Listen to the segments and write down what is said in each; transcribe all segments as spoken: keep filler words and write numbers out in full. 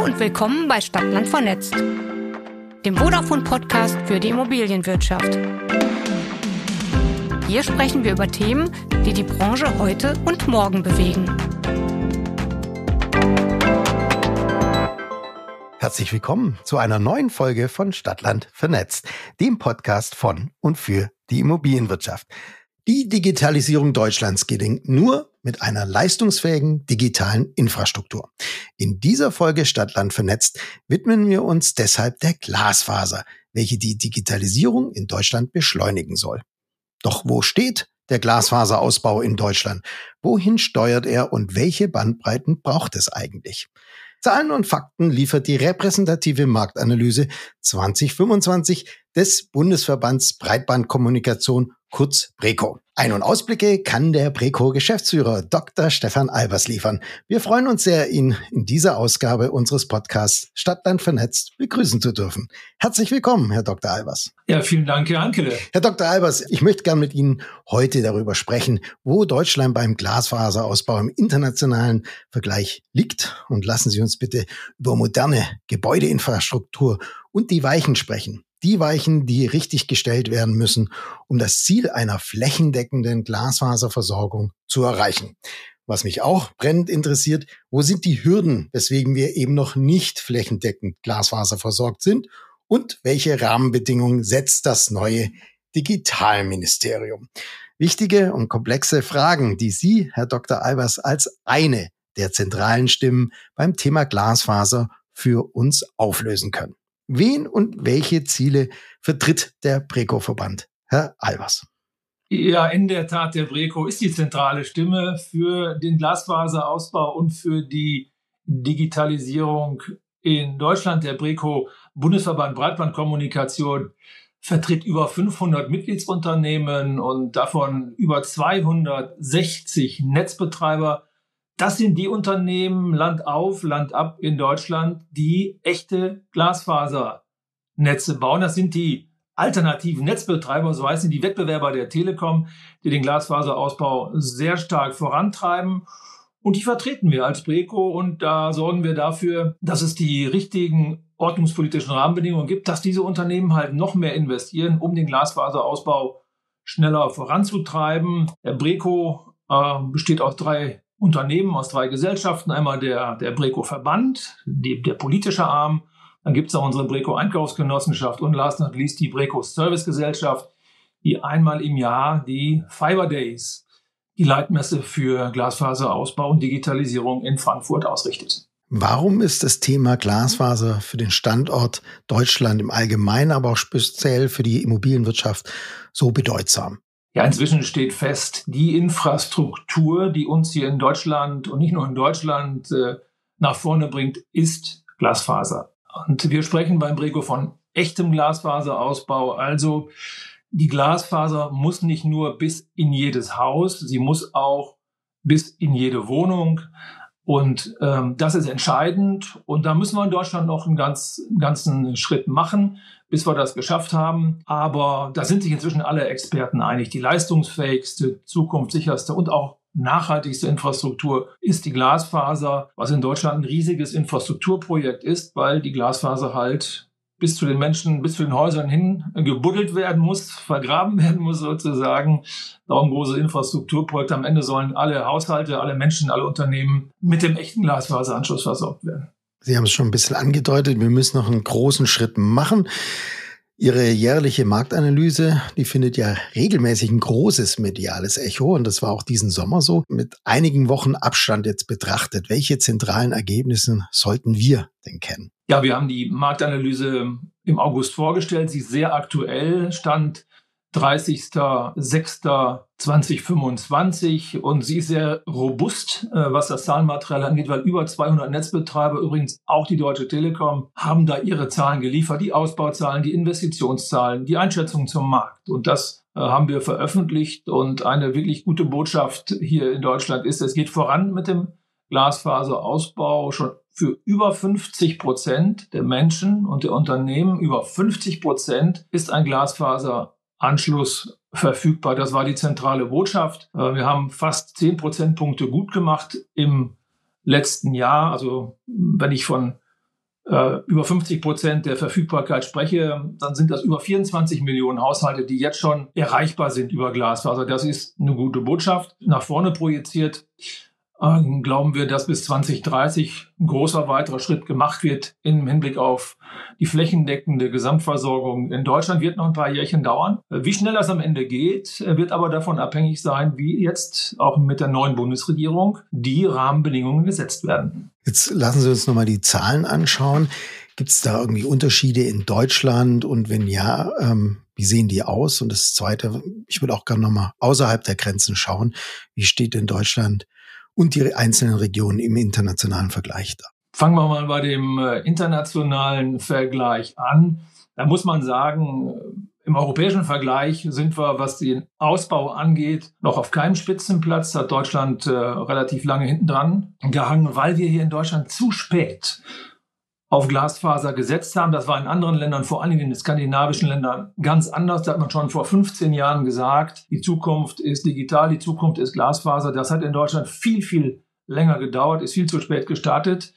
Hallo und willkommen bei Stadtland vernetzt, dem Vodafone-Podcast für die Immobilienwirtschaft. Hier sprechen wir über Themen, die die Branche heute und morgen bewegen. Herzlich willkommen zu einer neuen Folge von Stadtland vernetzt, dem Podcast von und für die Immobilienwirtschaft. Die Digitalisierung Deutschlands gelingt nur mit einer leistungsfähigen digitalen Infrastruktur. In dieser Folge Stadtland vernetzt widmen wir uns deshalb der Glasfaser, welche die Digitalisierung in Deutschland beschleunigen soll. Doch wo steht der Glasfaserausbau in Deutschland? Wohin steuert er und welche Bandbreiten braucht es eigentlich? Zahlen und Fakten liefert die repräsentative Marktanalyse zwanzig fünfundzwanzig des Bundesverbands Breitbandkommunikation, kurz BREKO. Ein- und Ausblicke kann der BREKO-Geschäftsführer Doktor Stefan Albers liefern. Wir freuen uns sehr, ihn in dieser Ausgabe unseres Podcasts Stadtland vernetzt begrüßen zu dürfen. Herzlich willkommen, Herr Doktor Albers. Ja, vielen Dank, Herr Ankele. Herr Doktor Albers, ich möchte gerne mit Ihnen heute darüber sprechen, wo Deutschland beim Glasfaserausbau im internationalen Vergleich liegt. Und lassen Sie uns bitte über moderne Gebäudeinfrastruktur und die Weichen sprechen. Die Weichen, die richtig gestellt werden müssen, um das Ziel einer flächendeckenden Glasfaserversorgung zu erreichen. Was mich auch brennend interessiert, wo sind die Hürden, weswegen wir eben noch nicht flächendeckend glasfaserversorgt sind? Und welche Rahmenbedingungen setzt das neue Digitalministerium? Wichtige und komplexe Fragen, die Sie, Herr Doktor Albers, als eine der zentralen Stimmen beim Thema Glasfaser für uns auflösen können. Wen und welche Ziele vertritt der BREKO-Verband? Herr Albers. Ja, in der Tat, der BREKO ist die zentrale Stimme für den Glasfaserausbau und für die Digitalisierung in Deutschland. Der BREKO, Bundesverband Breitbandkommunikation, vertritt über fünfhundert Mitgliedsunternehmen und davon über zweihundertsechzig Netzbetreiber. Das sind die Unternehmen Land auf, Land ab in Deutschland, die echte Glasfasernetze bauen. Das sind die alternativen Netzbetreiber, so heißen die Wettbewerber der Telekom, die den Glasfaserausbau sehr stark vorantreiben. Und die vertreten wir als BREKO und da sorgen wir dafür, dass es die richtigen ordnungspolitischen Rahmenbedingungen gibt, dass diese Unternehmen halt noch mehr investieren, um den Glasfaserausbau schneller voranzutreiben. Der BREKO äh, besteht aus drei Unternehmen, aus drei Gesellschaften. Einmal der, der BREKO-Verband, die, der politische Arm. Dann gibt es auch unsere BREKO-Einkaufsgenossenschaft und last not least die BREKO-Servicegesellschaft, die einmal im Jahr die Fiber Days, die Leitmesse für Glasfaserausbau und Digitalisierung in Frankfurt ausrichtet. Warum ist das Thema Glasfaser für den Standort Deutschland im Allgemeinen, aber auch speziell für die Immobilienwirtschaft so bedeutsam? Ja, inzwischen steht fest, die Infrastruktur, die uns hier in Deutschland und nicht nur in Deutschland äh, nach vorne bringt, ist Glasfaser. Und wir sprechen beim BREKO von echtem Glasfaserausbau. Also die Glasfaser muss nicht nur bis in jedes Haus, sie muss auch bis in jede Wohnung. Und ähm, das ist entscheidend. Und da müssen wir in Deutschland noch einen, ganz, einen ganzen Schritt machen, bis wir das geschafft haben. Aber da sind sich inzwischen alle Experten einig. Die leistungsfähigste, zukunftssicherste und auch nachhaltigste Infrastruktur ist die Glasfaser, was in Deutschland ein riesiges Infrastrukturprojekt ist, weil die Glasfaser halt bis zu den Menschen, bis zu den Häusern hin gebuddelt werden muss, vergraben werden muss sozusagen. Darum große Infrastrukturprojekte. Am Ende sollen alle Haushalte, alle Menschen, alle Unternehmen mit dem echten Glasfaseranschluss versorgt werden. Sie haben es schon ein bisschen angedeutet, wir müssen noch einen großen Schritt machen. Ihre jährliche Marktanalyse, die findet ja regelmäßig ein großes mediales Echo und das war auch diesen Sommer so. Mit einigen Wochen Abstand jetzt betrachtet, welche zentralen Ergebnisse sollten wir denn kennen? Ja, wir haben die Marktanalyse im August vorgestellt. Sie ist sehr aktuell, Stand dreißigster sechster zweitausendfünfundzwanzig und sie ist sehr robust, äh, was das Zahlenmaterial angeht, weil über zweihundert Netzbetreiber, übrigens auch die Deutsche Telekom, haben da ihre Zahlen geliefert, die Ausbauzahlen, die Investitionszahlen, die Einschätzungen zum Markt. Und das äh, haben wir veröffentlicht und eine wirklich gute Botschaft hier in Deutschland ist, es geht voran mit dem Glasfaserausbau. Schon für über fünfzig Prozent der Menschen und der Unternehmen, über fünfzig Prozent ist ein Glasfaseranschluss verfügbar. Das war die zentrale Botschaft. Wir haben fast zehn Prozentpunkte gut gemacht im letzten Jahr. Also wenn ich von äh, über fünfzig Prozent der Verfügbarkeit spreche, dann sind das über vierundzwanzig Millionen Haushalte, die jetzt schon erreichbar sind über Glasfaser. Das ist eine gute Botschaft. Nach vorne projiziert äh, glauben wir, dass bis zwanzig dreißig ein großer weiterer Schritt gemacht wird im Hinblick auf die flächendeckende Gesamtversorgung in Deutschland. Wird noch ein paar Jährchen dauern. Wie schnell das am Ende geht, wird aber davon abhängig sein, wie jetzt auch mit der neuen Bundesregierung die Rahmenbedingungen gesetzt werden. Jetzt lassen Sie uns nochmal die Zahlen anschauen. Gibt es da irgendwie Unterschiede in Deutschland? Und wenn ja, ähm, wie sehen die aus? Und das Zweite, ich würde auch gerne nochmal außerhalb der Grenzen schauen. Wie steht denn Deutschland und die einzelnen Regionen im internationalen Vergleich da? Fangen wir mal bei dem äh, internationalen Vergleich an. Da muss man sagen, äh, im europäischen Vergleich sind wir, was den Ausbau angeht, noch auf keinem Spitzenplatz. Hat Deutschland äh, relativ lange hinten dran gehangen, weil wir hier in Deutschland zu spät auf Glasfaser gesetzt haben. Das war in anderen Ländern, vor allem in den skandinavischen Ländern, ganz anders. Da hat man schon vor fünfzehn Jahren gesagt, die Zukunft ist digital, die Zukunft ist Glasfaser. Das hat in Deutschland viel, viel länger gedauert, ist viel zu spät gestartet.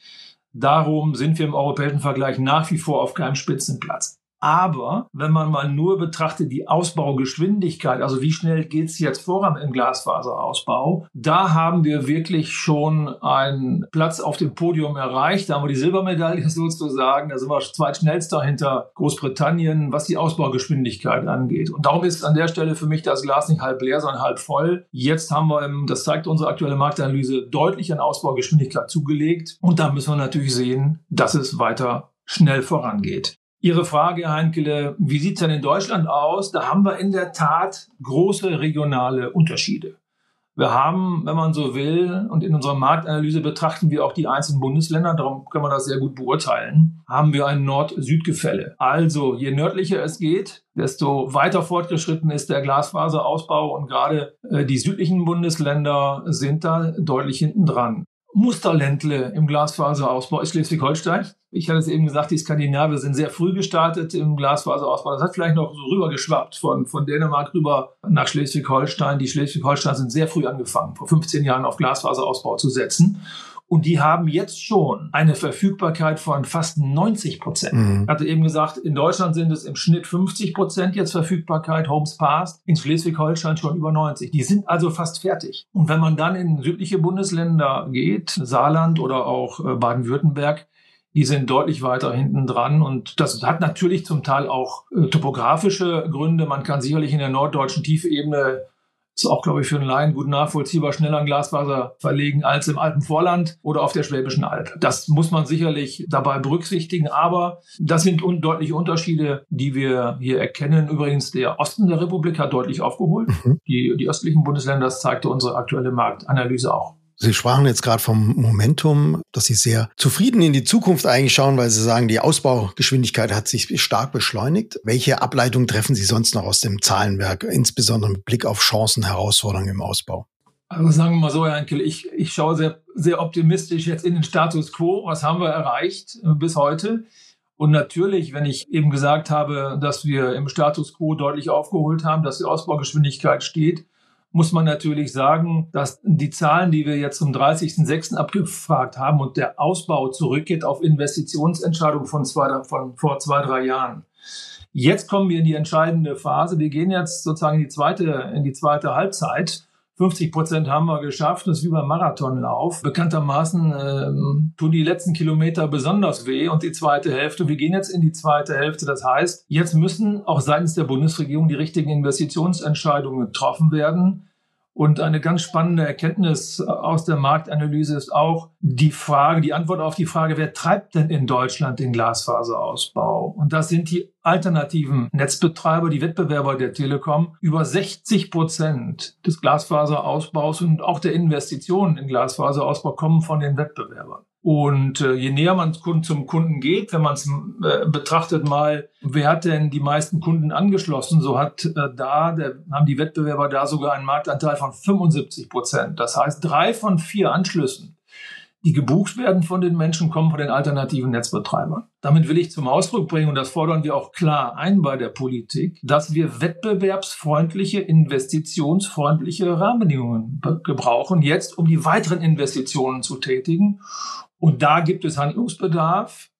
Darum sind wir im europäischen Vergleich nach wie vor auf keinem Spitzenplatz. Aber wenn man mal nur betrachtet, die Ausbaugeschwindigkeit, also wie schnell geht es jetzt voran im Glasfaserausbau, da haben wir wirklich schon einen Platz auf dem Podium erreicht. Da haben wir die Silbermedaille sozusagen. Da sind wir zweitschnellster hinter Großbritannien, was die Ausbaugeschwindigkeit angeht. Und darum ist an der Stelle für mich das Glas nicht halb leer, sondern halb voll. Jetzt haben wir, im, das zeigt unsere aktuelle Marktanalyse, deutlich an Ausbaugeschwindigkeit zugelegt. Und da müssen wir natürlich sehen, dass es weiter schnell vorangeht. Ihre Frage, Herr Heinkele, wie sieht es denn in Deutschland aus? Da haben wir in der Tat große regionale Unterschiede. Wir haben, wenn man so will, und in unserer Marktanalyse betrachten wir auch die einzelnen Bundesländer, darum können wir das sehr gut beurteilen, haben wir ein Nord-Süd-Gefälle. Also je nördlicher es geht, desto weiter fortgeschritten ist der Glasfaserausbau und gerade äh, die südlichen Bundesländer sind da deutlich hinten dran. Musterländle im Glasfaserausbau ist Schleswig-Holstein. Ich hatte es eben gesagt, die Skandinavier sind sehr früh gestartet im Glasfaserausbau. Das hat vielleicht noch so rübergeschwappt von, von Dänemark rüber nach Schleswig-Holstein. Die Schleswig-Holstein sind sehr früh angefangen, vor fünfzehn Jahren auf Glasfaserausbau zu setzen. Und die haben jetzt schon eine Verfügbarkeit von fast neunzig Prozent. Mhm. Ich hatte eben gesagt, in Deutschland sind es im Schnitt fünfzig Prozent jetzt Verfügbarkeit, Homes passed. In Schleswig-Holstein schon über neunzig. Die sind also fast fertig. Und wenn man dann in südliche Bundesländer geht, Saarland oder auch Baden-Württemberg, die sind deutlich weiter hinten dran. Und das hat natürlich zum Teil auch äh, topografische Gründe. Man kann sicherlich in der norddeutschen Tiefebene, ist auch, glaube ich, für einen Laien gut nachvollziehbar, schneller ein Glasfaser verlegen als im Alpenvorland oder auf der Schwäbischen Alb. Das muss man sicherlich dabei berücksichtigen. Aber das sind un- deutliche Unterschiede, die wir hier erkennen. Übrigens, der Osten der Republik hat deutlich aufgeholt. Mhm. Die, die östlichen Bundesländer, das zeigte unsere aktuelle Marktanalyse auch. Sie sprachen jetzt gerade vom Momentum, dass Sie sehr zufrieden in die Zukunft eigentlich schauen, weil Sie sagen, die Ausbaugeschwindigkeit hat sich stark beschleunigt. Welche Ableitung treffen Sie sonst noch aus dem Zahlenwerk, insbesondere mit Blick auf Chancen, Herausforderungen im Ausbau? Also sagen wir mal so, Herr Heinkele, ich, ich schaue sehr, sehr optimistisch jetzt in den Status quo. Was haben wir erreicht äh, bis heute? Und natürlich, wenn ich eben gesagt habe, dass wir im Status quo deutlich aufgeholt haben, dass die Ausbaugeschwindigkeit steht, muss man natürlich sagen, dass die Zahlen, die wir jetzt zum dreißigsten sechsten abgefragt haben und der Ausbau zurückgeht auf Investitionsentscheidungen von, zwei, von vor zwei, drei Jahren. Jetzt kommen wir in die entscheidende Phase. Wir gehen jetzt sozusagen in die zweite, in die zweite Halbzeit. fünfzig Prozent haben wir geschafft. Das ist wie beim Marathonlauf. Bekanntermaßen ähm, tun die letzten Kilometer besonders weh und die zweite Hälfte. Wir gehen jetzt in die zweite Hälfte. Das heißt, jetzt müssen auch seitens der Bundesregierung die richtigen Investitionsentscheidungen getroffen werden. Und eine ganz spannende Erkenntnis aus der Marktanalyse ist auch die Frage, die Antwort auf die Frage, wer treibt denn in Deutschland den Glasfaserausbau? Und das sind die alternativen Netzbetreiber, die Wettbewerber der Telekom. Über sechzig Prozent des Glasfaserausbaus und auch der Investitionen in Glasfaserausbau kommen von den Wettbewerbern. Und äh, je näher man zum Kunden geht, wenn man es äh, betrachtet mal, wer hat denn die meisten Kunden angeschlossen, so hat äh, da, der, haben die Wettbewerber da sogar einen Marktanteil von fünfundsiebzig Prozent. Das heißt, drei von vier Anschlüssen, die gebucht werden von den Menschen, kommen von den alternativen Netzbetreibern. Damit will ich zum Ausdruck bringen, und das fordern wir auch klar ein bei der Politik, dass wir wettbewerbsfreundliche, investitionsfreundliche Rahmenbedingungen gebrauchen, jetzt um die weiteren Investitionen zu tätigen. Und da gibt es Handlungsbedarf.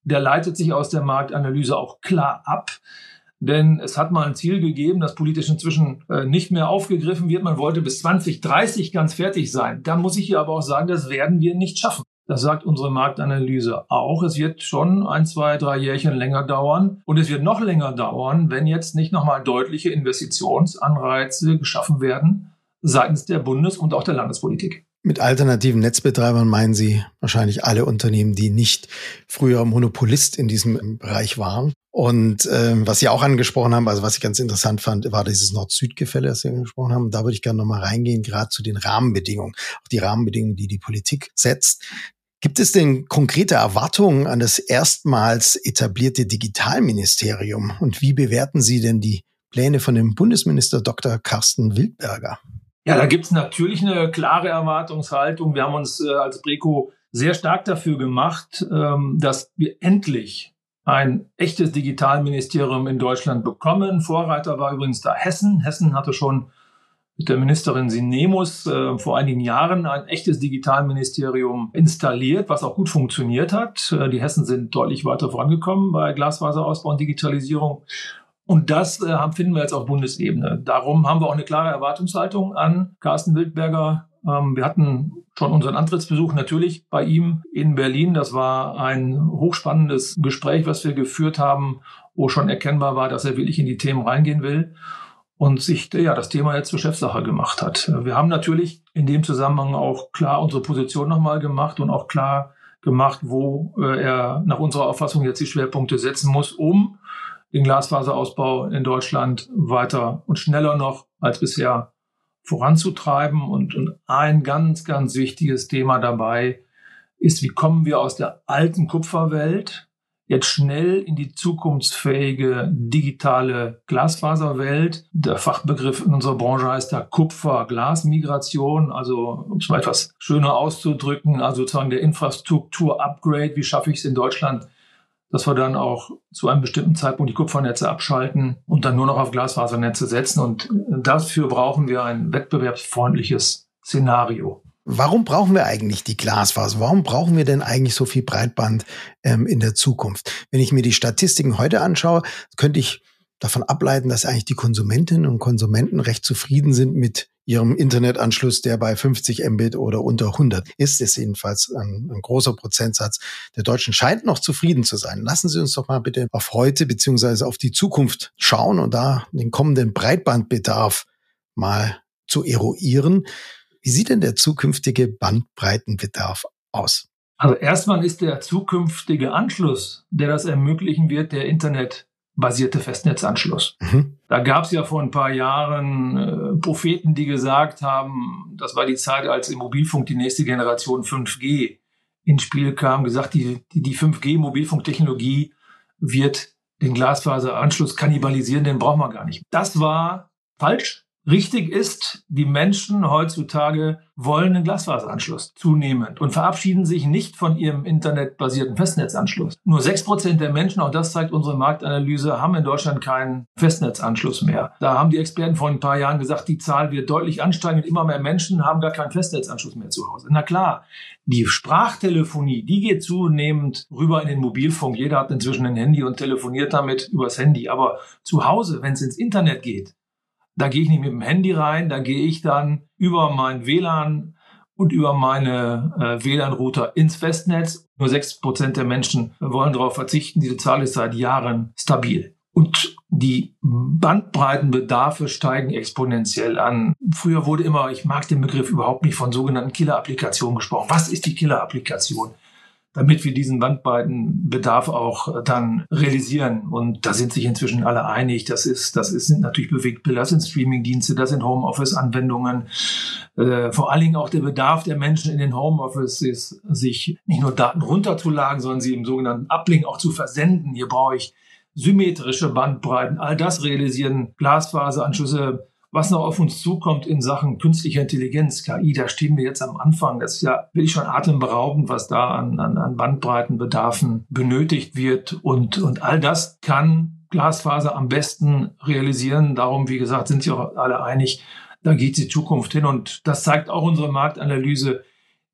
der leitet sich aus der Marktanalyse auch klar ab. Denn es hat mal ein Ziel gegeben, das politisch inzwischen äh, nicht mehr aufgegriffen wird. Man wollte bis zwanzig dreißig ganz fertig sein. Da muss ich hier aber auch sagen, das werden wir nicht schaffen. Das sagt unsere Marktanalyse auch. Es wird schon ein, zwei, drei Jährchen länger dauern. Und es wird noch länger dauern, wenn jetzt nicht nochmal deutliche Investitionsanreize geschaffen werden seitens der Bundes- und auch der Landespolitik. Mit alternativen Netzbetreibern meinen Sie wahrscheinlich alle Unternehmen, die nicht früher Monopolist in diesem Bereich waren. Und ähm, was Sie auch angesprochen haben, also was ich ganz interessant fand, war dieses Nord-Süd-Gefälle, das Sie angesprochen haben. Da würde ich gerne nochmal reingehen, gerade zu den Rahmenbedingungen, auch die Rahmenbedingungen, die die Politik setzt. Gibt es denn konkrete Erwartungen an das erstmals etablierte Digitalministerium? Und wie bewerten Sie denn die Pläne von dem Bundesminister Doktor Carsten Wildberger? Ja, da gibt es natürlich eine klare Erwartungshaltung. Wir haben uns äh, als BREKO sehr stark dafür gemacht, ähm, dass wir endlich ein echtes Digitalministerium in Deutschland bekommen. Vorreiter war übrigens da Hessen. Hessen hatte schon mit der Ministerin Sinemus äh, vor einigen Jahren ein echtes Digitalministerium installiert, was auch gut funktioniert hat. Äh, die Hessen sind deutlich weiter vorangekommen bei Glasfaserausbau und Digitalisierung. Und das äh, finden wir jetzt auf Bundesebene. Darum haben wir auch eine klare Erwartungshaltung an Carsten Wildberger. Ähm, wir hatten schon unseren Antrittsbesuch natürlich bei ihm in Berlin. Das war ein hochspannendes Gespräch, was wir geführt haben, wo schon erkennbar war, dass er wirklich in die Themen reingehen will und sich ja das Thema jetzt zur Chefsache gemacht hat. Wir haben natürlich in dem Zusammenhang auch klar unsere Position nochmal gemacht und auch klar gemacht, wo äh, er nach unserer Auffassung jetzt die Schwerpunkte setzen muss, um den Glasfaserausbau in Deutschland weiter und schneller noch als bisher voranzutreiben. Und, und ein ganz, ganz wichtiges Thema dabei ist, wie kommen wir aus der alten Kupferwelt jetzt schnell in die zukunftsfähige digitale Glasfaserwelt. Der Fachbegriff in unserer Branche heißt da Kupfer-Glas-Migration, also um es mal etwas schöner auszudrücken, also sozusagen der Infrastruktur-Upgrade. Wie schaffe ich es in Deutschland, dass wir dann auch zu einem bestimmten Zeitpunkt die Kupfernetze abschalten und dann nur noch auf Glasfasernetze setzen. Und dafür brauchen wir ein wettbewerbsfreundliches Szenario. Warum brauchen wir eigentlich die Glasfaser? Warum brauchen wir denn eigentlich so viel Breitband ähm, in der Zukunft? Wenn ich mir die Statistiken heute anschaue, könnte ich davon ableiten, dass eigentlich die Konsumentinnen und Konsumenten recht zufrieden sind mit ihrem Internetanschluss, der bei fünfzig Mbit oder unter hundert ist. Das ist jedenfalls ein, ein großer Prozentsatz der Deutschen scheint noch zufrieden zu sein. Lassen Sie uns doch mal bitte auf heute beziehungsweise auf die Zukunft schauen und da den kommenden Breitbandbedarf mal zu eruieren. Wie sieht denn der zukünftige Bandbreitenbedarf aus? Also erstmal ist der zukünftige Anschluss, der das ermöglichen wird, der internetbasierte Festnetzanschluss. Mhm. Da gab es ja vor ein paar Jahren äh, Propheten, die gesagt haben, das war die Zeit, als im Mobilfunk die nächste Generation fünf G ins Spiel kam, gesagt, die, die, die fünf G-Mobilfunktechnologie wird den Glasfaseranschluss kannibalisieren, den brauchen wir gar nicht. Das war falsch. Richtig ist, die Menschen heutzutage wollen einen Glasfaseranschluss zunehmend und verabschieden sich nicht von ihrem internetbasierten Festnetzanschluss. Nur sechs Prozent der Menschen, auch das zeigt unsere Marktanalyse, haben in Deutschland keinen Festnetzanschluss mehr. Da haben die Experten vor ein paar Jahren gesagt, die Zahl wird deutlich ansteigen und immer mehr Menschen haben gar keinen Festnetzanschluss mehr zu Hause. Na klar, die Sprachtelefonie, die geht zunehmend rüber in den Mobilfunk. Jeder hat inzwischen ein Handy und telefoniert damit übers Handy. Aber zu Hause, wenn es ins Internet geht, da gehe ich nicht mit dem Handy rein, da gehe ich dann über mein W L A N und über meine äh, W L A N-Router ins Festnetz. Nur sechs Prozent der Menschen wollen darauf verzichten. Diese Zahl ist seit Jahren stabil. Und die Bandbreitenbedarfe steigen exponentiell an. Früher wurde immer, ich mag den Begriff überhaupt nicht, von sogenannten Killer-Applikationen gesprochen. Was ist die Killer-Applikation? Damit wir diesen Bandbreitenbedarf auch dann realisieren. Und da sind sich inzwischen alle einig. Das ist, das ist, sind natürlich Bewegtbilder, das sind Streamingdienste, das sind Homeoffice-Anwendungen. Äh, vor allen Dingen auch der Bedarf der Menschen in den Homeoffices, sich nicht nur Daten runterzuladen, sondern sie im sogenannten Uplink auch zu versenden. Hier brauche ich symmetrische Bandbreiten. All das realisieren Glasfaseranschlüsse. Was noch auf uns zukommt in Sachen künstlicher Intelligenz, K I, da stehen wir jetzt am Anfang. Das ist ja wirklich schon atemberaubend, was da an, an, an Bandbreitenbedarfen benötigt wird. Und, und all das kann Glasfaser am besten realisieren. Darum, wie gesagt, sind sich auch alle einig, da geht die Zukunft hin. Und das zeigt auch unsere Marktanalyse.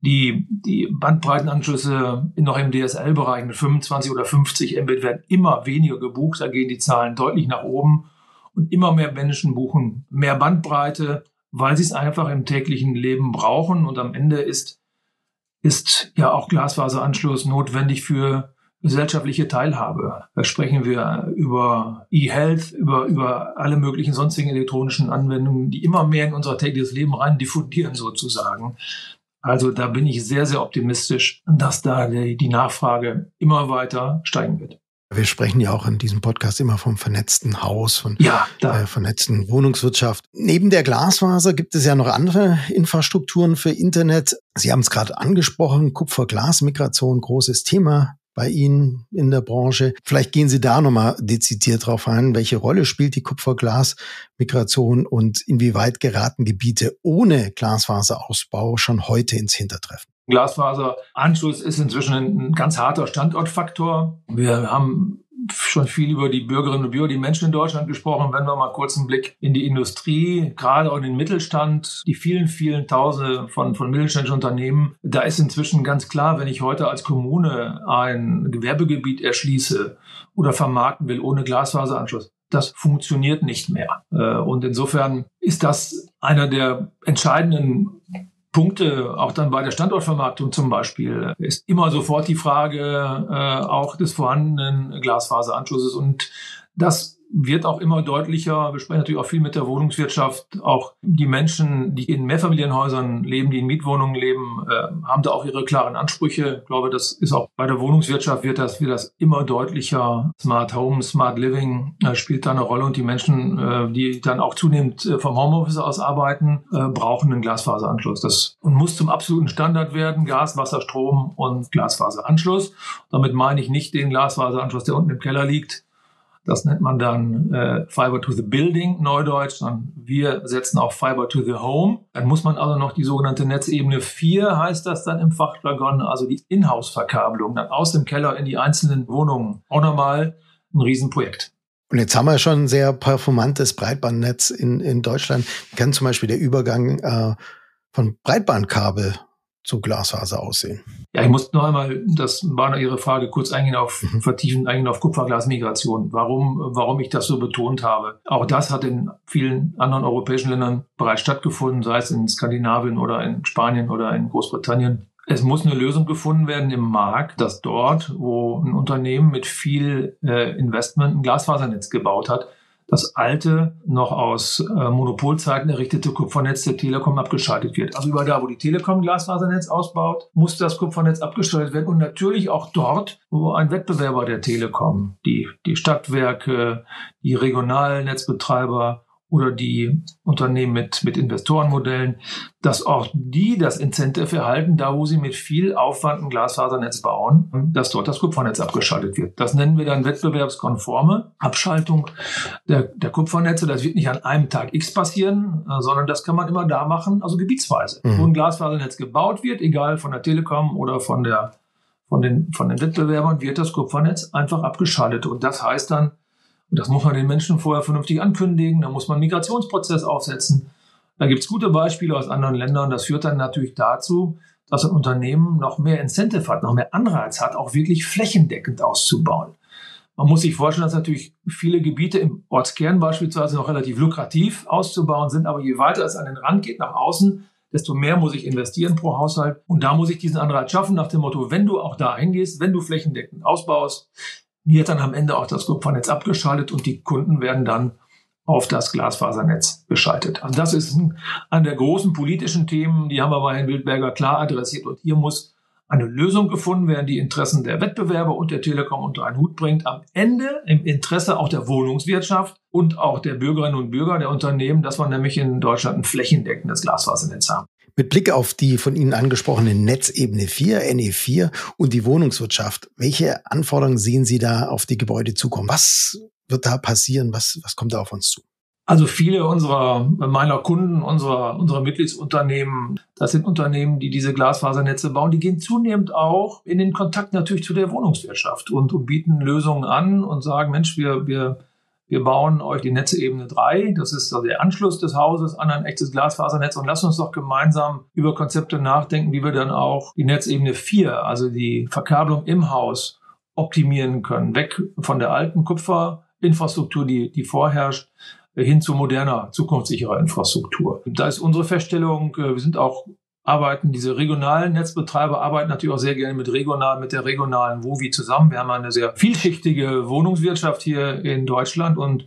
Die, die Bandbreitenanschlüsse noch im D S L-Bereich mit fünfundzwanzig oder fünfzig Mbit werden immer weniger gebucht. Da gehen die Zahlen deutlich nach oben. Und immer mehr Menschen buchen mehr Bandbreite, weil sie es einfach im täglichen Leben brauchen. Und am Ende ist, ist ja auch Glasfaseranschluss notwendig für gesellschaftliche Teilhabe. Da sprechen wir über E-Health, über, über alle möglichen sonstigen elektronischen Anwendungen, die immer mehr in unser tägliches Leben rein diffundieren sozusagen. Also da bin ich sehr, sehr optimistisch, dass da die, die Nachfrage immer weiter steigen wird. Wir sprechen ja auch in diesem Podcast immer vom vernetzten Haus, von ja, der vernetzten Wohnungswirtschaft. Neben der Glasfaser gibt es ja noch andere Infrastrukturen für Internet. Sie haben es gerade angesprochen, Kupfer-Glas-Migration, großes Thema bei Ihnen in der Branche. Vielleicht gehen Sie da nochmal dezidiert drauf ein. Welche Rolle spielt die Kupfer-Glas-Migration und inwieweit geraten Gebiete ohne Glasfaserausbau schon heute ins Hintertreffen? Glasfaseranschluss ist inzwischen ein ganz harter Standortfaktor. Wir haben schon viel über die Bürgerinnen und Bürger, die Menschen in Deutschland gesprochen. Wenn wir mal kurz einen Blick in die Industrie, gerade auch in den Mittelstand, die vielen, vielen Tausende von, von mittelständischen Unternehmen, da ist inzwischen ganz klar, wenn ich heute als Kommune ein Gewerbegebiet erschließe oder vermarkten will ohne Glasfaseranschluss, das funktioniert nicht mehr. Und insofern ist das einer der entscheidenden Punkte, auch dann bei der Standortvermarktung zum Beispiel, ist immer sofort die Frage äh, auch des vorhandenen Glasfaseranschlusses. Und das wird auch immer deutlicher. Wir sprechen natürlich auch viel mit der Wohnungswirtschaft. Auch die Menschen, die in Mehrfamilienhäusern leben, die in Mietwohnungen leben, äh, haben da auch ihre klaren Ansprüche. Ich glaube, das ist auch bei der Wohnungswirtschaft wird das, wird das immer deutlicher. Smart Home, Smart Living äh, spielt da eine Rolle. Und die Menschen, äh, die dann auch zunehmend äh, vom Homeoffice aus arbeiten, äh, brauchen einen Glasfaseranschluss. Das und muss zum absoluten Standard werden. Gas, Wasser, Strom und Glasfaseranschluss. Damit meine ich nicht den Glasfaseranschluss, der unten im Keller liegt. Das nennt man dann äh, Fiber to the Building, Neudeutsch. Sondern wir setzen auf Fiber to the Home. Dann muss man also noch die sogenannte Netzebene vier, heißt das dann im Fachjargon, also die Inhouse-Verkabelung, dann aus dem Keller in die einzelnen Wohnungen. Auch nochmal ein Riesenprojekt. Und jetzt haben wir schon ein sehr performantes Breitbandnetz in, in Deutschland. Wie kann zum Beispiel der Übergang äh, von Breitbandkabel zu Glasfaser aussehen? Ja, ich muss noch einmal, das war noch Ihre Frage, kurz eingehen auf, mhm. vertiefen eingehen auf Kupferglasmigration. Warum, warum ich das so betont habe. Auch das hat in vielen anderen europäischen Ländern bereits stattgefunden, sei es in Skandinavien oder in Spanien oder in Großbritannien. Es muss eine Lösung gefunden werden im Markt, dass dort, wo ein Unternehmen mit viel äh, Investment ein Glasfasernetz gebaut hat, das alte, noch aus äh, Monopolzeiten errichtete Kupfernetz der Telekom abgeschaltet wird. Also überall da, wo die Telekom Glasfasernetz ausbaut, muss das Kupfernetz abgeschaltet werden. Und natürlich auch dort, wo ein Wettbewerber der Telekom, die, die Stadtwerke, die Regionalnetzbetreiber oder die Unternehmen mit, mit Investorenmodellen, dass auch die das Incentive erhalten, da wo sie mit viel Aufwand ein Glasfasernetz bauen, dass dort das Kupfernetz abgeschaltet wird. Das nennen wir dann wettbewerbskonforme Abschaltung der, der Kupfernetze. Das wird nicht an einem Tag X passieren, sondern das kann man immer da machen, also gebietsweise. Mhm. Wo ein Glasfasernetz gebaut wird, egal von der Telekom oder von, der, von, den, von den Wettbewerbern, wird das Kupfernetz einfach abgeschaltet. Und das heißt dann, und das muss man den Menschen vorher vernünftig ankündigen. Da muss man einen Migrationsprozess aufsetzen. Da gibt es gute Beispiele aus anderen Ländern. Das führt dann natürlich dazu, dass ein Unternehmen noch mehr Incentive hat, noch mehr Anreiz hat, auch wirklich flächendeckend auszubauen. Man muss sich vorstellen, dass natürlich viele Gebiete im Ortskern beispielsweise noch relativ lukrativ auszubauen sind. Aber je weiter es an den Rand geht, nach außen, desto mehr muss ich investieren pro Haushalt. Und da muss ich diesen Anreiz schaffen nach dem Motto, wenn du auch da hingehst, wenn du flächendeckend ausbaust, wird dann am Ende auch das Kupfernetz abgeschaltet und die Kunden werden dann auf das Glasfasernetz geschaltet. Also das ist ein, einer der großen politischen Themen, die haben wir bei Herrn Wildberger klar adressiert. Und hier muss eine Lösung gefunden werden, die Interessen der Wettbewerber und der Telekom unter einen Hut bringt. Am Ende im Interesse auch der Wohnungswirtschaft und auch der Bürgerinnen und Bürger, der Unternehmen, dass wir nämlich in Deutschland ein flächendeckendes Glasfasernetz haben. Mit Blick auf die von Ihnen angesprochene Netzebene vier, N E vier und die Wohnungswirtschaft, welche Anforderungen sehen Sie da auf die Gebäude zukommen? Was wird da passieren? Was, was kommt da auf uns zu? Also viele unserer, meiner Kunden, unserer, unserer Mitgliedsunternehmen, das sind Unternehmen, die diese Glasfasernetze bauen, die gehen zunehmend auch in den Kontakt natürlich zu der Wohnungswirtschaft und, und bieten Lösungen an und sagen, Mensch, wir, wir, wir bauen euch die Netzebene drei, das ist also der Anschluss des Hauses an ein echtes Glasfasernetz und lasst uns doch gemeinsam über Konzepte nachdenken, wie wir dann auch die Netzebene vier, also die Verkabelung im Haus, optimieren können. Weg von der alten Kupferinfrastruktur, die, die vorherrscht, hin zu moderner, zukunftssicherer Infrastruktur. Da ist unsere Feststellung, wir sind auch arbeiten, diese regionalen Netzbetreiber arbeiten natürlich auch sehr gerne mit regional, mit der regionalen WOWI zusammen. Wir haben eine sehr vielschichtige Wohnungswirtschaft hier in Deutschland und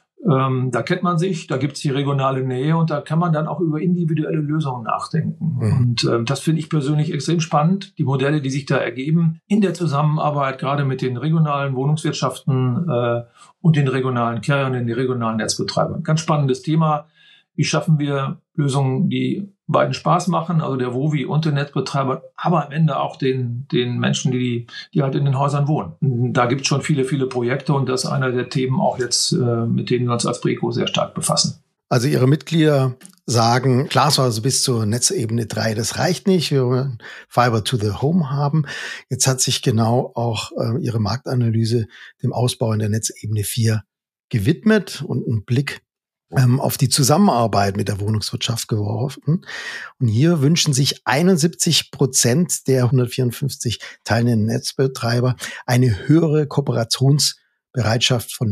ähm, da kennt man sich, da gibt es die regionale Nähe und da kann man dann auch über individuelle Lösungen nachdenken. Mhm. Und ähm, das finde ich persönlich extrem spannend, die Modelle, die sich da ergeben in der Zusammenarbeit, gerade mit den regionalen Wohnungswirtschaften äh, und den regionalen Carriern, den regionalen Netzbetreibern. Ganz spannendes Thema. Wie schaffen wir Lösungen, die beiden Spaß machen, also der WOWI und den Netzbetreiber, aber am Ende auch den, den Menschen, die, die halt in den Häusern wohnen. Da gibt es schon viele, viele Projekte und das ist einer der Themen auch jetzt, äh, mit denen wir uns als BREKO sehr stark befassen. Also Ihre Mitglieder sagen, Glasfaser bis zur Netzebene drei, das reicht nicht, wir wollen Fiber to the Home haben. Jetzt hat sich genau auch äh, Ihre Marktanalyse dem Ausbau in der Netzebene vier gewidmet und einen Blick ähm, auf die Zusammenarbeit mit der Wohnungswirtschaft geworfen. Und hier wünschen sich einundsiebzig Prozent der hundertvierundfünfzig teilnehmenden Netzbetreiber eine höhere Kooperationsbereitschaft von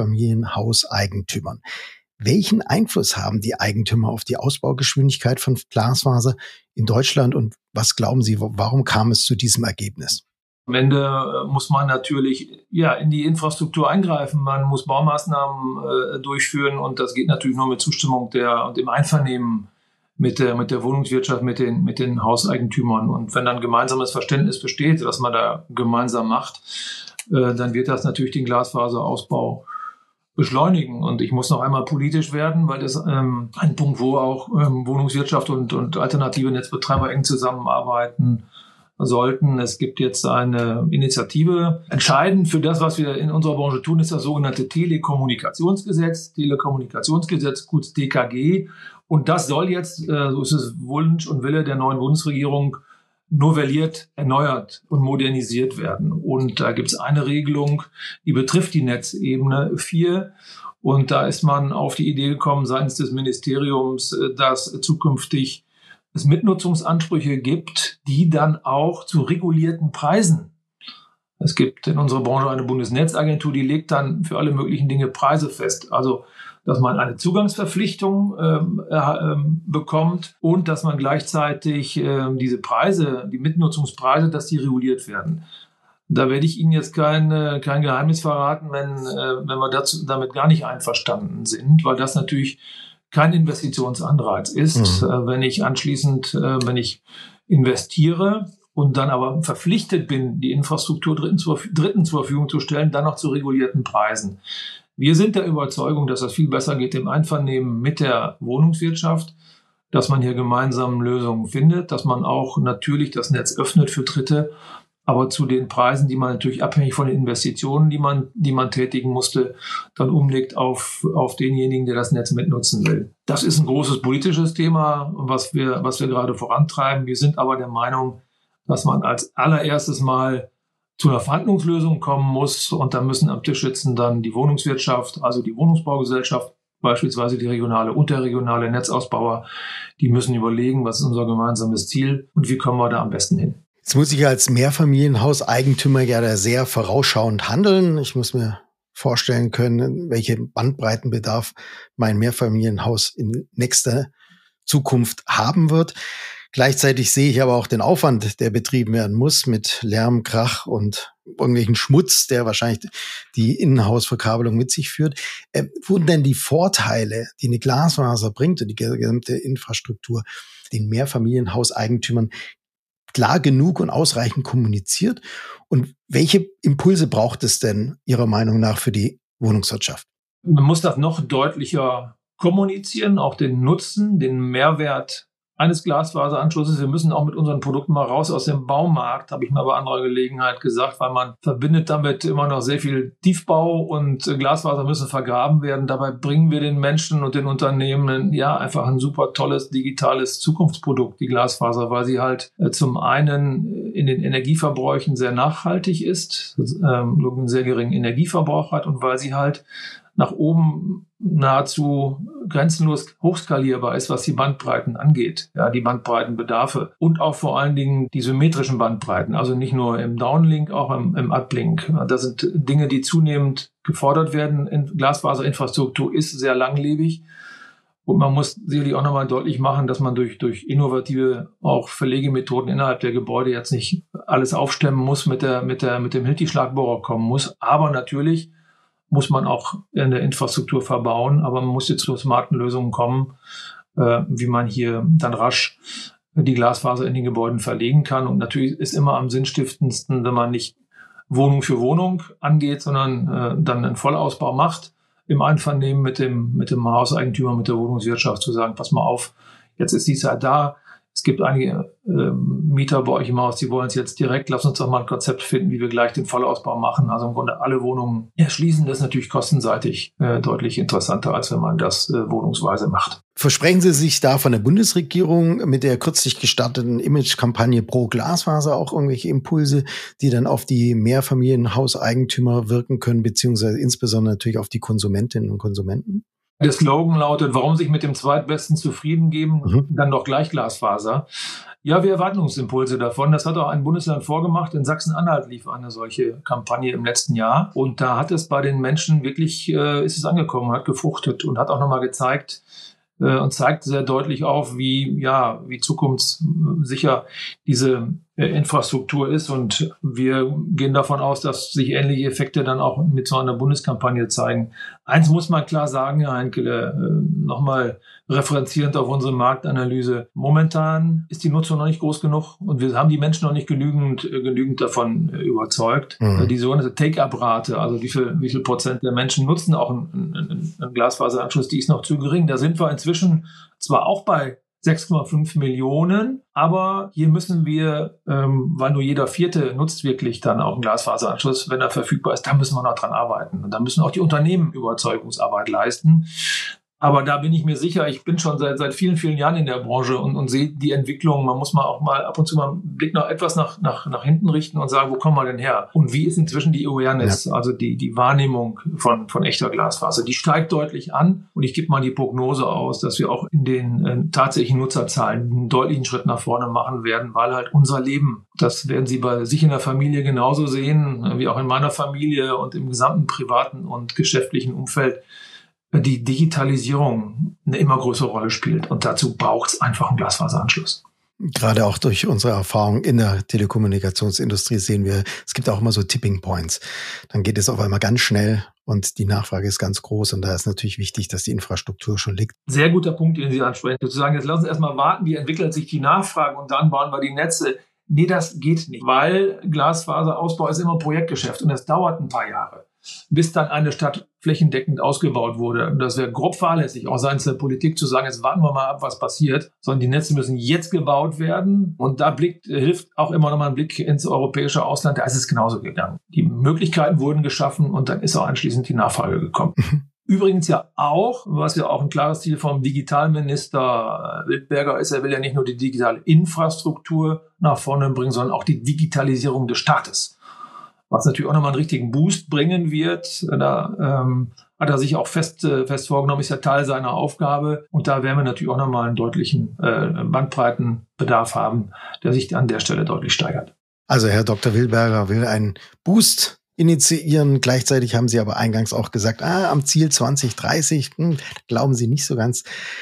Mehrfamilienhauseigentümern. Welchen Einfluss haben die Eigentümer auf die Ausbaugeschwindigkeit von Glasfaser in Deutschland und was glauben Sie, warum kam es zu diesem Ergebnis? Am Ende muss man natürlich ja in die Infrastruktur eingreifen, man muss Baumaßnahmen äh, durchführen und das geht natürlich nur mit Zustimmung der und im Einvernehmen mit der mit der Wohnungswirtschaft, mit den mit den Hauseigentümern. Und wenn dann gemeinsames Verständnis besteht, was man da gemeinsam macht, äh, dann wird das natürlich den Glasfaserausbau beschleunigen. Und ich muss noch einmal politisch werden, weil das ähm, ein Punkt, wo auch ähm, Wohnungswirtschaft und, und alternative Netzbetreiber eng zusammenarbeiten sollten. Es gibt jetzt eine Initiative. Entscheidend für das, was wir in unserer Branche tun, ist das sogenannte Telekommunikationsgesetz, Telekommunikationsgesetz, kurz T K G. Und das soll jetzt, äh, so ist es Wunsch und Wille der neuen Bundesregierung, novelliert, erneuert und modernisiert werden. Und da gibt es eine Regelung, die betrifft die Netzebene vier. Und da ist man auf die Idee gekommen seitens des Ministeriums, dass zukünftig es Mitnutzungsansprüche gibt, die dann auch zu regulierten Preisen. Es gibt in unserer Branche eine Bundesnetzagentur, die legt dann für alle möglichen Dinge Preise fest. Also, dass man eine Zugangsverpflichtung ähm, äh, bekommt und dass man gleichzeitig äh, diese Preise, die Mitnutzungspreise, dass die reguliert werden. Da werde ich Ihnen jetzt kein, äh, kein Geheimnis verraten, wenn, äh, wenn wir dazu, damit gar nicht einverstanden sind, weil das natürlich kein Investitionsanreiz ist, mhm. äh, wenn ich anschließend, äh, wenn ich investiere und dann aber verpflichtet bin, die Infrastruktur Dritten zur, Dritten zur Verfügung zu stellen, dann noch zu regulierten Preisen. Wir sind der Überzeugung, dass das viel besser geht im Einvernehmen mit der Wohnungswirtschaft, dass man hier gemeinsam Lösungen findet, dass man auch natürlich das Netz öffnet für Dritte, aber zu den Preisen, die man natürlich abhängig von den Investitionen, die man, die man tätigen musste, dann umlegt auf, auf denjenigen, der das Netz mitnutzen will. Das ist ein großes politisches Thema, was wir, was wir gerade vorantreiben. Wir sind aber der Meinung, dass man als allererstes mal zu einer Verhandlungslösung kommen muss und da müssen am Tisch sitzen dann die Wohnungswirtschaft, also die Wohnungsbaugesellschaft, beispielsweise die regionale und der regionale Netzausbauer, die müssen überlegen, was ist unser gemeinsames Ziel und wie kommen wir da am besten hin. Jetzt muss ich als Mehrfamilienhauseigentümer ja da sehr vorausschauend handeln. Ich muss mir vorstellen können, welche Bandbreitenbedarf mein Mehrfamilienhaus in nächster Zukunft haben wird. Gleichzeitig sehe ich aber auch den Aufwand, der betrieben werden muss mit Lärm, Krach und irgendwelchen Schmutz, der wahrscheinlich die Innenhausverkabelung mit sich führt. Äh, wurden denn die Vorteile, die eine Glasfaser bringt und die gesamte Infrastruktur den Mehrfamilienhauseigentümern klar genug und ausreichend kommuniziert? Und welche Impulse braucht es denn Ihrer Meinung nach für die Wohnungswirtschaft? Man muss das noch deutlicher kommunizieren, auch den Nutzen, den Mehrwert eines Glasfaseranschlusses. Wir müssen auch mit unseren Produkten mal raus aus dem Baumarkt, habe ich mal bei anderer Gelegenheit gesagt, weil man verbindet damit immer noch sehr viel Tiefbau und Glasfaser müssen vergraben werden. Dabei bringen wir den Menschen und den Unternehmen ja einfach ein super tolles digitales Zukunftsprodukt, die Glasfaser, weil sie halt zum einen in den Energieverbräuchen sehr nachhaltig ist, ähm, einen sehr geringen Energieverbrauch hat und weil sie halt nach oben nahezu grenzenlos hochskalierbar ist, was die Bandbreiten angeht, ja, die Bandbreitenbedarfe und auch vor allen Dingen die symmetrischen Bandbreiten, also nicht nur im Downlink, auch im, im Uplink. Das sind Dinge, die zunehmend gefordert werden. In Glasfaserinfrastruktur ist sehr langlebig und man muss sicherlich auch nochmal deutlich machen, dass man durch, durch innovative auch Verlegemethoden innerhalb der Gebäude jetzt nicht alles aufstemmen muss, mit der, mit der, mit dem Hilti-Schlagbohrer kommen muss, aber natürlich muss man auch in der Infrastruktur verbauen, aber man muss jetzt zu smarten Lösungen kommen, äh, wie man hier dann rasch die Glasfaser in den Gebäuden verlegen kann. Und natürlich ist immer am sinnstiftendsten, wenn man nicht Wohnung für Wohnung angeht, sondern äh, dann einen Vollausbau macht, im Einvernehmen mit dem, mit dem Hauseigentümer, mit der Wohnungswirtschaft zu sagen, pass mal auf, jetzt ist die Zeit da. Es gibt einige äh, Mieter bei euch im Haus, die wollen es jetzt direkt. Lass uns doch mal ein Konzept finden, wie wir gleich den Vollausbau machen. Also im Grunde alle Wohnungen erschließen. Das ist natürlich kostenseitig äh, deutlich interessanter, als wenn man das äh, wohnungsweise macht. Versprechen Sie sich da von der Bundesregierung mit der kürzlich gestarteten Imagekampagne pro Glasfaser auch irgendwelche Impulse, die dann auf die Mehrfamilienhauseigentümer wirken können, beziehungsweise insbesondere natürlich auf die Konsumentinnen und Konsumenten? Der Slogan lautet, warum sich mit dem Zweitbesten zufrieden geben, mhm. dann doch gleich Glasfaser. Ja, wir erwarten uns Impulse davon. Das hat auch ein Bundesland vorgemacht. In Sachsen-Anhalt lief eine solche Kampagne im letzten Jahr. Und da hat es bei den Menschen wirklich, äh, ist es angekommen, hat gefruchtet und hat auch nochmal gezeigt, äh, und zeigt sehr deutlich auf, wie, ja, wie zukunftssicher diese äh, Infrastruktur ist. Und wir gehen davon aus, dass sich ähnliche Effekte dann auch mit so einer Bundeskampagne zeigen. Eins muss man klar sagen, Herr Heinkele, äh, nochmal referenzierend auf unsere Marktanalyse. Momentan ist die Nutzung noch nicht groß genug und wir haben die Menschen noch nicht genügend, äh, genügend davon äh, überzeugt. Mhm. Äh, die sogenannte Take-up-Rate, also wie viel, wie viel Prozent der Menschen nutzen auch einen, einen, einen Glasfaseranschluss, die ist noch zu gering. Da sind wir inzwischen zwar auch bei sechs Komma fünf Millionen, aber hier müssen wir, ähm, weil nur jeder Vierte nutzt wirklich dann auch einen Glasfaseranschluss, wenn er verfügbar ist, da müssen wir noch dran arbeiten. Und da müssen auch die Unternehmen Überzeugungsarbeit leisten. Aber da bin ich mir sicher, ich bin schon seit, seit vielen, vielen Jahren in der Branche und, und sehe die Entwicklung. Man muss mal auch mal ab und zu mal einen Blick noch etwas nach, nach, nach hinten richten und sagen, wo kommen wir denn her? Und wie ist inzwischen die Awareness, ja. also die, die Wahrnehmung von, von echter Glasfaser? Die steigt deutlich an und ich gebe mal die Prognose aus, dass wir auch in den äh, tatsächlichen Nutzerzahlen einen deutlichen Schritt nach vorne machen werden, weil halt unser Leben, das werden Sie bei sich in der Familie genauso sehen, wie auch in meiner Familie und im gesamten privaten und geschäftlichen Umfeld, die Digitalisierung eine immer größere Rolle spielt. Und dazu braucht es einfach einen Glasfaseranschluss. Gerade auch durch unsere Erfahrung in der Telekommunikationsindustrie sehen wir, es gibt auch immer so Tipping Points. Dann geht es auf einmal ganz schnell und die Nachfrage ist ganz groß. Und da ist natürlich wichtig, dass die Infrastruktur schon liegt. Sehr guter Punkt, den Sie ansprechen. Zu sagen, jetzt lassen Sie erstmal warten, wie entwickelt sich die Nachfrage und dann bauen wir die Netze. Nee, das geht nicht, weil Glasfaserausbau ist immer Projektgeschäft und das dauert ein paar Jahre, bis dann eine Stadt flächendeckend ausgebaut wurde. Und das wäre grob fahrlässig, auch seitens der Politik zu sagen, jetzt warten wir mal ab, was passiert, sondern die Netze müssen jetzt gebaut werden. Und da blickt, hilft auch immer noch mal ein Blick ins europäische Ausland. Da ist es genauso gegangen. Die Möglichkeiten wurden geschaffen und dann ist auch anschließend die Nachfrage gekommen. Übrigens ja auch, was ja auch ein klares Ziel vom Digitalminister Wildberger ist, er will ja nicht nur die digitale Infrastruktur nach vorne bringen, sondern auch die Digitalisierung des Staates. Was natürlich auch nochmal einen richtigen Boost bringen wird. Da ähm, hat er sich auch fest, äh, fest vorgenommen, ist ja Teil seiner Aufgabe. Und da werden wir natürlich auch nochmal einen deutlichen äh, Bandbreitenbedarf haben, der sich an der Stelle deutlich steigert. Also Herr Doktor Wildberger will einen Boost initiieren. Gleichzeitig haben Sie aber eingangs auch gesagt, ah, am Ziel zwanzig dreißig, hm, glauben Sie nicht so ganz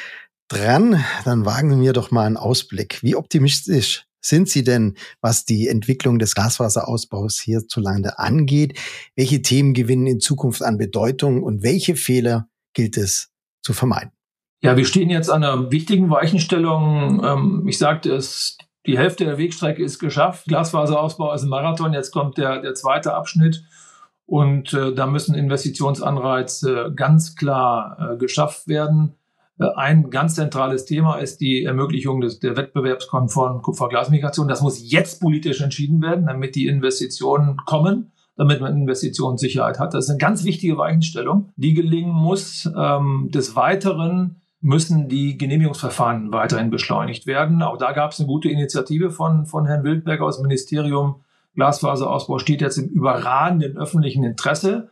dran. Dann wagen wir doch mal einen Ausblick. Wie optimistisch sind Sie denn, was die Entwicklung des Glasfaserausbaus hierzulande angeht? Welche Themen gewinnen in Zukunft an Bedeutung und welche Fehler gilt es zu vermeiden? Ja, wir stehen jetzt an einer wichtigen Weichenstellung. Ich sagte es, die Hälfte der Wegstrecke ist geschafft. Glasfaserausbau ist ein Marathon. Jetzt kommt der, der zweite Abschnitt. Und äh, da müssen Investitionsanreize ganz klar äh, geschafft werden. Ein ganz zentrales Thema ist die Ermöglichung des, der wettbewerbskonformen Kupferglasmigration. Das muss jetzt politisch entschieden werden, damit die Investitionen kommen, damit man Investitionssicherheit hat. Das ist eine ganz wichtige Weichenstellung, die gelingen muss. Ähm, des Weiteren müssen die Genehmigungsverfahren weiterhin beschleunigt werden. Auch da gab es eine gute Initiative von, von Herrn Wildberger aus dem Ministerium. Glasfaserausbau steht jetzt im überragenden öffentlichen Interesse.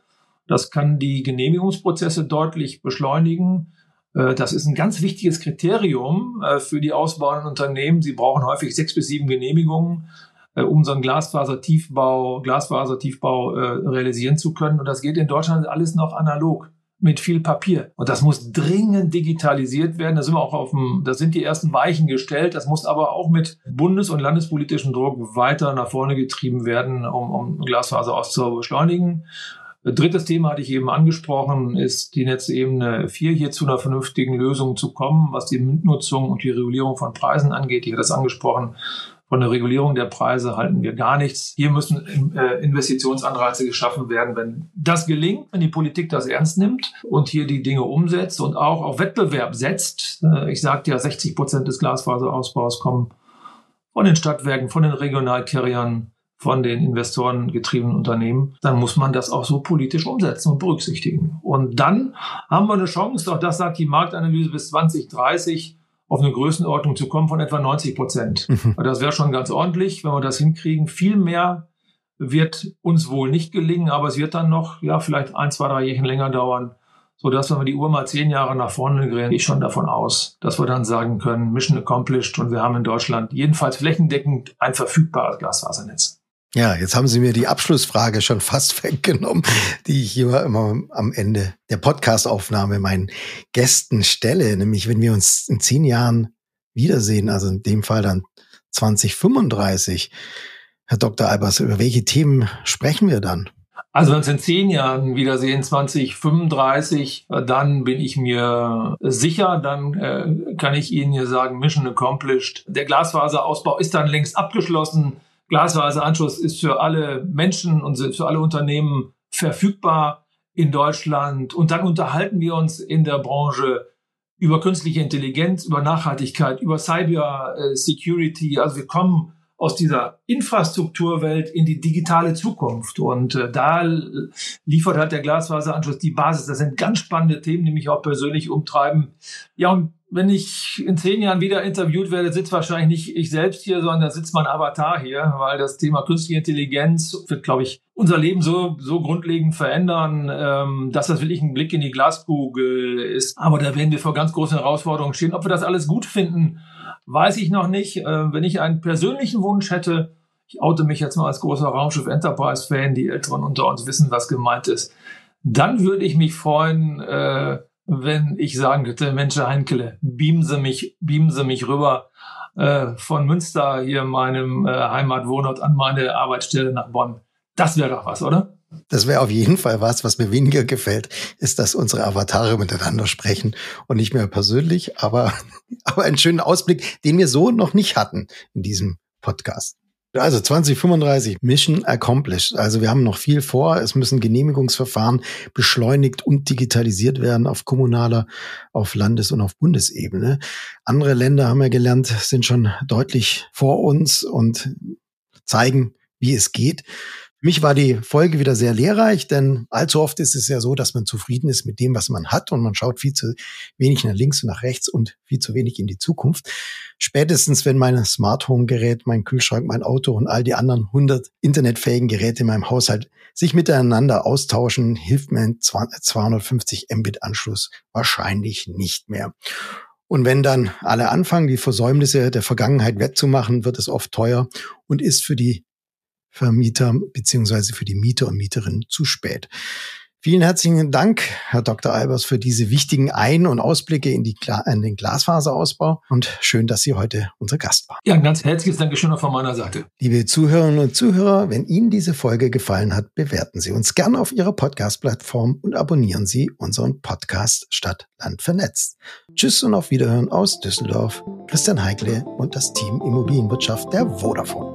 Das kann die Genehmigungsprozesse deutlich beschleunigen. Das ist ein ganz wichtiges Kriterium für die ausbauenden Unternehmen. Sie brauchen häufig sechs bis sieben Genehmigungen, um so einen Glasfasertiefbau, Glasfasertiefbau äh, realisieren zu können. Und das geht in Deutschland alles noch analog mit viel Papier. Und das muss dringend digitalisiert werden. Da sind wir auch auf dem, da sind die ersten Weichen gestellt. Das muss aber auch mit bundes- und landespolitischem Druck weiter nach vorne getrieben werden, um, um Glasfaserausbau zu beschleunigen. Drittes Thema hatte ich eben angesprochen, ist die Netzebene vier, hier zu einer vernünftigen Lösung zu kommen, was die Nutzung und die Regulierung von Preisen angeht. Ich hatte das angesprochen. Von der Regulierung der Preise halten wir gar nichts. Hier müssen äh, Investitionsanreize geschaffen werden. Wenn das gelingt, wenn die Politik das ernst nimmt und hier die Dinge umsetzt und auch auf Wettbewerb setzt, äh, ich sagte ja, sechzig Prozent des Glasfaserausbaus kommen von den Stadtwerken, von den Regionalcarriern, von den investorengetriebenen Unternehmen, dann muss man das auch so politisch umsetzen und berücksichtigen. Und dann haben wir eine Chance, auch das sagt die Marktanalyse, bis zwanzig dreißig auf eine Größenordnung zu kommen von etwa neunzig Prozent. Mhm. Das wäre schon ganz ordentlich, wenn wir das hinkriegen. Viel mehr wird uns wohl nicht gelingen, aber es wird dann noch, ja, vielleicht ein, zwei, drei Jährchen länger dauern, sodass, wenn wir die Uhr mal zehn Jahre nach vorne drehen, gehe ich schon davon aus, dass wir dann sagen können, Mission accomplished, und wir haben in Deutschland jedenfalls flächendeckend ein verfügbares Glasfasernetz. Ja, jetzt haben Sie mir die Abschlussfrage schon fast weggenommen, die ich hier immer am Ende der Podcastaufnahme meinen Gästen stelle. Nämlich, wenn wir uns in zehn Jahren wiedersehen, also in dem Fall dann zwanzig fünfunddreißig, Herr Doktor Albers, über welche Themen sprechen wir dann? Also wenn wir uns in zehn Jahren wiedersehen, zwanzig fünfunddreißig, dann bin ich mir sicher, dann äh, kann ich Ihnen hier sagen, Mission accomplished. Der Glasfaserausbau ist dann längst abgeschlossen. Glasfaseranschluss ist für alle Menschen und für alle Unternehmen verfügbar in Deutschland. Und dann unterhalten wir uns in der Branche über künstliche Intelligenz, über Nachhaltigkeit, über Cyber Security. Also wir kommen aus dieser Infrastrukturwelt in die digitale Zukunft. Und äh, da liefert halt der Glasfaseranschluss die Basis. Das sind ganz spannende Themen, die mich auch persönlich umtreiben. Ja, und wenn ich in zehn Jahren wieder interviewt werde, sitzt wahrscheinlich nicht ich selbst hier, sondern da sitzt mein Avatar hier, weil das Thema künstliche Intelligenz wird, glaube ich, unser Leben so so grundlegend verändern, ähm, dass das wirklich ein Blick in die Glaskugel ist. Aber da werden wir vor ganz großen Herausforderungen stehen. Ob wir das alles gut finden, weiß ich noch nicht. Äh, wenn ich einen persönlichen Wunsch hätte, ich oute mich jetzt mal als großer Raumschiff Enterprise-Fan, die Älteren unter uns wissen, was gemeint ist, dann würde ich mich freuen, äh, wenn ich sagen könnte, Mensch, Herr Heinkele, beamen Sie mich, beamen Sie mich rüber äh, von Münster, hier meinem äh, Heimatwohnort, an meine Arbeitsstelle nach Bonn. Das wäre doch was, oder? Das wäre auf jeden Fall was. Was mir weniger gefällt, ist, dass unsere Avatare miteinander sprechen und nicht mehr persönlich, aber, aber einen schönen Ausblick, den wir so noch nicht hatten in diesem Podcast. Also zwanzig fünfunddreißig, Mission accomplished. Also wir haben noch viel vor. Es müssen Genehmigungsverfahren beschleunigt und digitalisiert werden auf kommunaler, auf Landes- und auf Bundesebene. Andere Länder, haben wir gelernt, sind schon deutlich vor uns und zeigen, wie es geht. Für mich war die Folge wieder sehr lehrreich, denn allzu oft ist es ja so, dass man zufrieden ist mit dem, was man hat, und man schaut viel zu wenig nach links und nach rechts und viel zu wenig in die Zukunft. Spätestens, wenn mein Smart Home Gerät, mein Kühlschrank, mein Auto und all die anderen hundert internetfähigen Geräte in meinem Haushalt sich miteinander austauschen, hilft mir ein zweihundertfünfzig Mbit Anschluss wahrscheinlich nicht mehr. Und wenn dann alle anfangen, die Versäumnisse der Vergangenheit wettzumachen, wird es oft teuer und ist für die Vermieter beziehungsweise für die Mieter und Mieterinnen zu spät. Vielen herzlichen Dank, Herr Doktor Albers, für diese wichtigen Ein- und Ausblicke in, die Gla- in den Glasfaserausbau, und schön, dass Sie heute unser Gast waren. Ja, ein ganz herzliches Dankeschön auch von meiner Seite. Liebe Zuhörerinnen und Zuhörer, wenn Ihnen diese Folge gefallen hat, bewerten Sie uns gern auf Ihrer Podcast-Plattform und abonnieren Sie unseren Podcast Stadt, Land, Vernetzt. Tschüss und auf Wiederhören aus Düsseldorf. Christian Heickle und das Team Immobilienwirtschaft der Vodafone.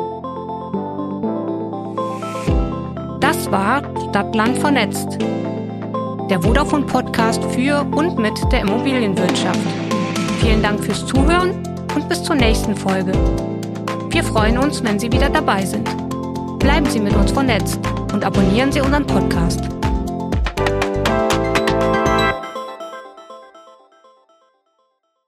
Das war Stadt, Land, Vernetzt. Der Vodafone-Podcast für und mit der Immobilienwirtschaft. Vielen Dank fürs Zuhören und bis zur nächsten Folge. Wir freuen uns, wenn Sie wieder dabei sind. Bleiben Sie mit uns vernetzt und abonnieren Sie unseren Podcast.